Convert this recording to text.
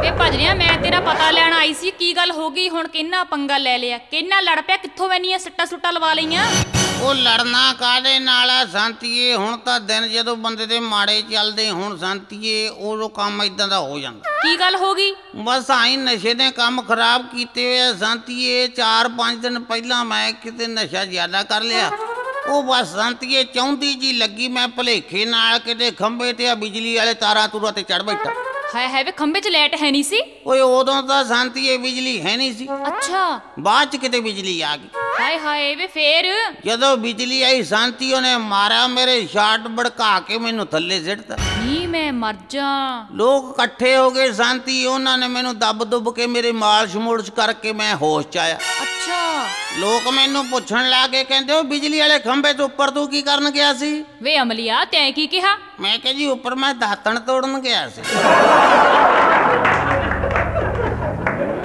ਵੇ ਭਜਰਿਆ, ਮੈਂ ਤੇਰਾ ਪਤਾ ਲੈਣ ਆਈ ਸੀ, ਕੀ ਗੱਲ ਹੋ ਗਈ ਹੁਣ? ਕਿੰਨਾ ਪੰਗਾ ਲੈ ਲਿਆ, ਕਿੰਨਾ ਲੜ ਪਿਆ, ਕਿੱਥੋਂ ਇੰਨੀਆਂ ਸੱਟਾਂ ਸੁੱਟਾਂ ਲਵਾ ਲਈਆਂ? ਉਹ ਲੜਨਾ ਕਾਹਦੇ ਨਾਲ ਆ ਸੰਤੀਏ? ਹੁਣ ਤਾਂ ਦਿਨ ਜਦੋਂ ਬੰਦੇ ਦੇ ਮਾੜੇ ਚੱਲਦੇ ਹੁਣ ਸੰਤੀਏ, ਉਦੋਂ ਕੰਮ ਇਦਾਂ ਦਾ ਹੋ ਜਾਂਦਾ। ਕੀ ਗੱਲ ਹੋ ਗਈ? ਬਸ ਆਈ ਨਸ਼ੇ ਨੇ ਕੰਮ ਖਰਾਬ ਕੀਤੇ ਹੋਏ ਆ ਸੰਤੀਏ। 4-5 ਦਿਨ ਪਹਿਲਾਂ ਮੈਂ ਕਿਤੇ ਨਸ਼ਾ ਜ਼ਿਆਦਾ ਕਰ ਲਿਆ। ਉਹ ਬਸ ਸੰਤੀਏ ਚਾਹੁੰਦੀ ਜੀ ਲੱਗੀ ਮੈਂ ਭਲੇਖੇ ਨਾਲ ਕਿਤੇ ਖੰਭੇ ਤੇ ਆ ਬਿਜਲੀ ਵਾਲੇ ਤਾਰਾਂ ਤੂਰਾਂ ਤੇ ਚੜ ਬੈਠਾ। ਹਾਏ ਵੇ ਖੰਭੇ 'ਚ ਲਾਈਟ ਹੈ ਨਹੀਂ ਸੀ? ਓਏ ਉਦੋਂ ਤਾਂ ਸੰਤੀਏ ਬਿਜਲੀ ਹੈ ਨਹੀਂ ਸੀ। ਅੱਛਾ, ਬਾਅਦ ਚ ਕਿਤੇ ਬਿਜਲੀ ਆ ਗਈ। ਹਾਏ ਵੇ ਫੇਰ? ਜਦੋਂ ਬਿਜਲੀ ਆਈ ਸੰਤੀ ਉਹਨੇ ਮਾਰਿਆ ਮੇਰੇ ਸ਼ਾਟ ਭੜਕਾ ਕੇ ਮੈਨੂੰ ਥੱਲੇ ਸਿੱਟਤਾ। ਨੀ ਮੈਂ ਮਰ ਜਾ। ਲੋਕ ਇਕੱਠੇ ਹੋ ਗਏ ਸੰਤੀ, ਉਹਨਾਂ ਨੇ ਮੈਨੂੰ ਦੱਬ ਦੁੱਬ ਕੇ ਮੇਰੇ ਮਾਲਸ਼ ਮੁਲਸ਼ ਕਰਕੇ ਮੈਂ ਹੋਸ਼ ਚ ਆਇਆ। ਅੱਛਾ। ਲੋਕ ਮੈਨੂੰ ਪੁੱਛਣ ਲੱਗੇ, ਕਹਿੰਦੇ ਉਹ ਬਿਜਲੀ ਵਾਲੇ ਖੰਭੇ ਤੋਂ ਉੱਪਰ ਤੂੰ ਕੀ ਕਰਨ ਗਿਆ ਸੀ? ਵੇ ਅਮਲੀਆ, ਤੈਂ ਕੀ ਕਿਹਾ? ਮੈਂ ਕਿਹਾ ਜੀ ਉੱਪਰ ਮੈਂ ਦਾਤਣ ਤੋੜਨ ਗਿਆ ਸੀ।